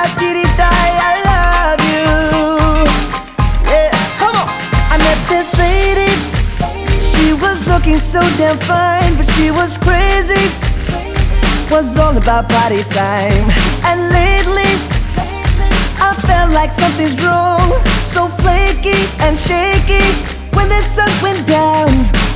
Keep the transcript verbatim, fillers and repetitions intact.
dee die, I love you. Yeah, come on. I met this lady. She was looking so damn fine, but she was crazy. Was all about party time. And lately, I felt like something's wrong. So flaky and shaky when the sun went down.